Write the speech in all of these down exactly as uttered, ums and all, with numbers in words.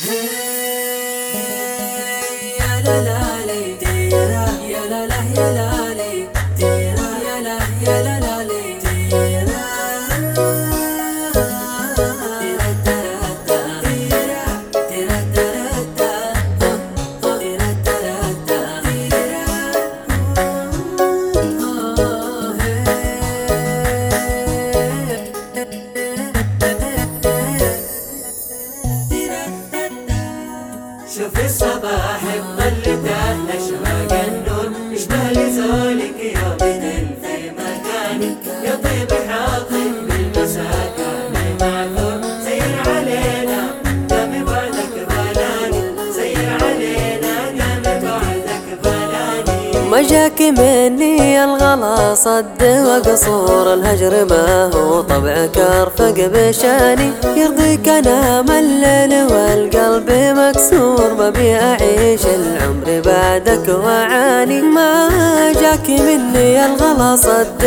يا لا لا لي تيرا يا لا لا يا لا لي تيرا يا لا يا لا لا لي تيرا تيرا ترى تيرا تيرا ترى تيرا ترى تيرا شوف الصباح بظلته أشواق النور يشبه لزولك يا بدل في مكاني يا طيب حاضن بالمساء كان معذور سير علينا دام بعدك بلاني سير علينا دام بعدك بلاني ما جاك مني الغلا صد وقصور الهجر ما هو طبعك ارفق بشاني يرضيك انا ملل والقلب مكسور ما بي اعيش العمر بعدك واعاني ما جاك مني الغلا صد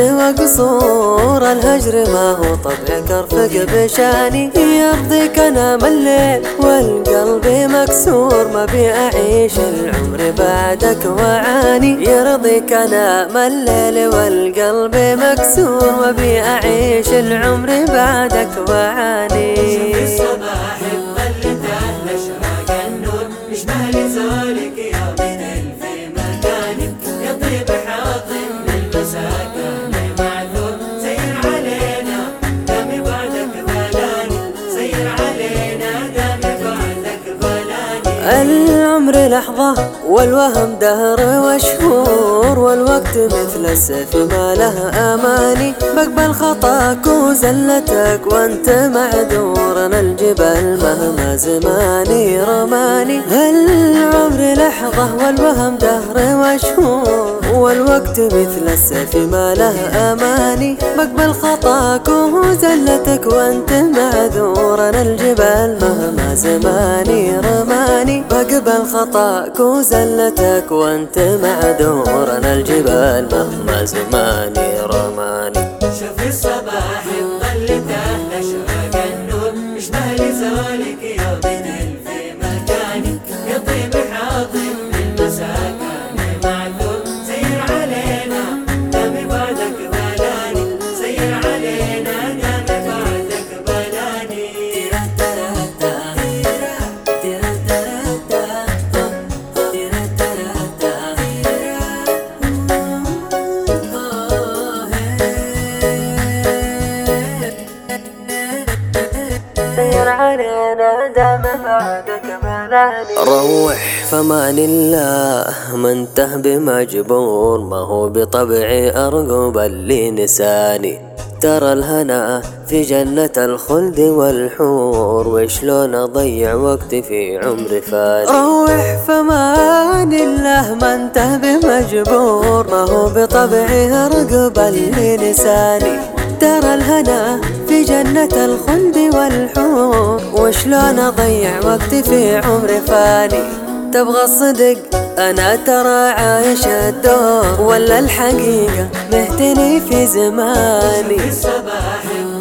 وقصور الهجر ما هو طبعك ارفق بشاني يرضيك انا ملل والقلب مكسور ما بي اعيش العمر بعدك واعاني يرضيك انا ملل والقلب مكسور ما بي اعيش العمر بعدك واعاني شوف الصباح بظلته أشواق النور يشبه لزولك يا بدل في مكاني يا طيب حاضن بالمساء كان معذور سير علينا دام بعدك بلاني سير علينا دام بعدك بلاني العمر لحظة والوهم دهر وشهور والوقت مثل السيف ما له أماني بقبل خطاك وزلتك وانت معذور انا الجبل مهما زماني رماني العمر لحظة والوهم دهر وشهور والوقت مثل السيف ما له أماني بقبل خطاك وزلتك وانت معذور انا الجبل مهما زماني رماني بقبل خطاك وزلتك وانت معذور انا الجبال مهما زماني رماني شوف الصباح بظلته أشواق النور يشبه لزولك يا بدل في مكاني يا طيب حاضن بالمساء كان معذور سير علينا دام بعدك بلاني سير علينا دام بعدك بلاني تيرا ترى تيرا تيرا ترى تيرا ترى سير علينا دام بعدك بلاني روح فمان الله ما انته بمجبور ما هو بطبعي أرقب اللي نساني ترى الهنا في جنة الخلد والحور وشلون أضيع وقتي في عمر فاني روح فمان الله ما انته بمجبور ما هو بطبعي أرقب اللي نساني ترى الهنا في جنة الخلد والحور وشلون أضيع وقتي في عمر فاني تبغى الصدق أنا ترى عايش الدور ولا الحقيقة مهتني في زماني الصباح